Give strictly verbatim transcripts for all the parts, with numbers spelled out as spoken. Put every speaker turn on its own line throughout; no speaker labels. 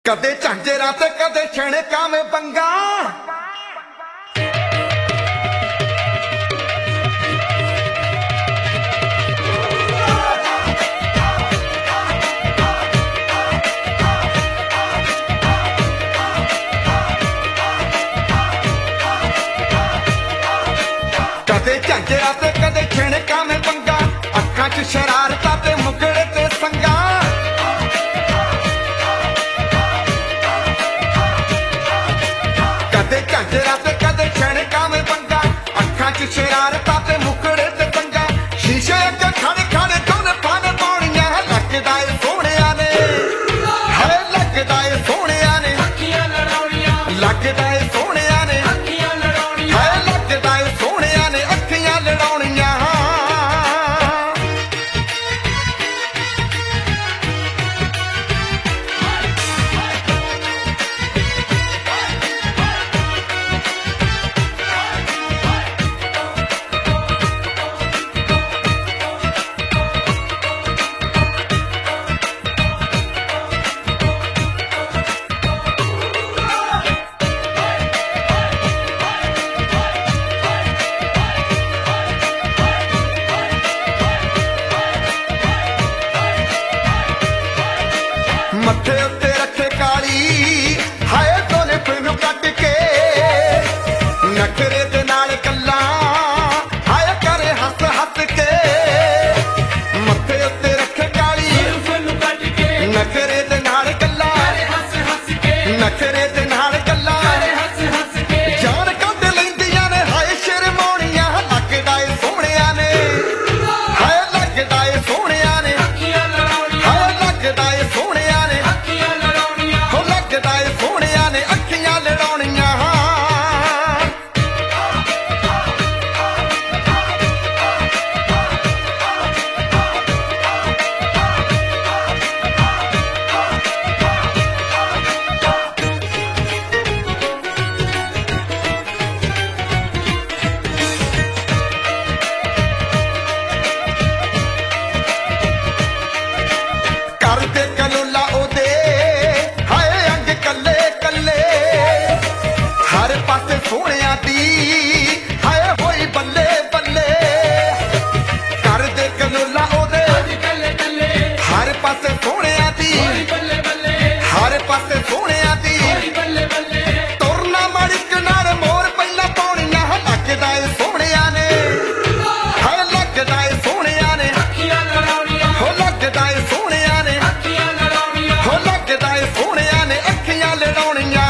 कदे झांझरा ते कदे छणका में पंगा कदे झांझरा ते कदे छणका में पंगा अखां च शरारतां ते मुगड़े ते संगा कदे झांझरा ते कदे छणका में पंगा अखां च शरारतां ते मुगड़े ते संगा शीशे अगे खड़े खड़े दोने पाने पाउणियां लगदा ए सोहणिया ने है लगदा ए सोहणिया ने अखियां लड़ाउणियां लगदा ए सोहणिया ने अखियां लड़ाउणियां है लगदा ए सोहणिया ने अखियां लड़ाउणियां मथे उत्ते रखे काली हाय दोने फिर कट के नखरे दे नाल कल्ला हाय करे हस हस के मथे उत्ते रखे काली नखरे दे नाल कल्ला नखरे दे नाल कल्ला जान कढ लैंदियां ने हाय शर्माउणियां लगदा ए सोहणिया ने हाय लगदा ए सोहणिया ने हाय लगदा ए सोहणिया ने हो लगदा ए सोहणिया ने अखियां लड़ाउणियां करदे कलोला ओदे हाय अंग कल्ले कल्ले हर पासे सोहणिया दी हाय होई बल्ले बल्ले करदे कलोला ओदे हर पासे सोहणिया दी हर पासे सोहणिया दी तुरना मड़क नाल मोर पहला पाउणियां लगदा ए सोहणिया ने हाय लगदा ए सोहणिया ने हो लगदा ए सोहणिया ने हो लगदा ए सोहणिया ने अखियां लड़ाउणियां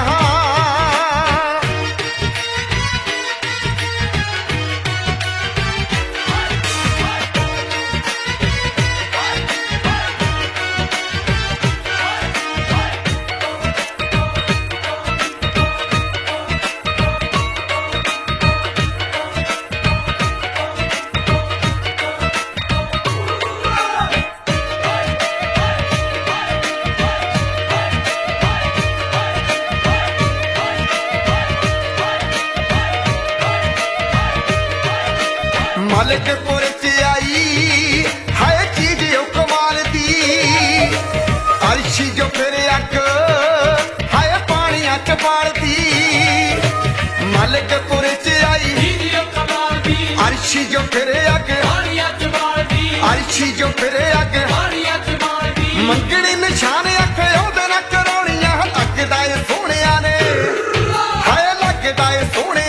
मलकपुर च आई हाय चीज ओ कमाल दी अर्शी जो फिर अग हाय पानिया च बालदी मलकपुर च आई अर्शी जो फिर अग अर्शी जो फिर अग मंगनी निशान अख ओदे नाल कराउणियां लगदा ए सोहणिया ने हाय लगदा ए सोहणिया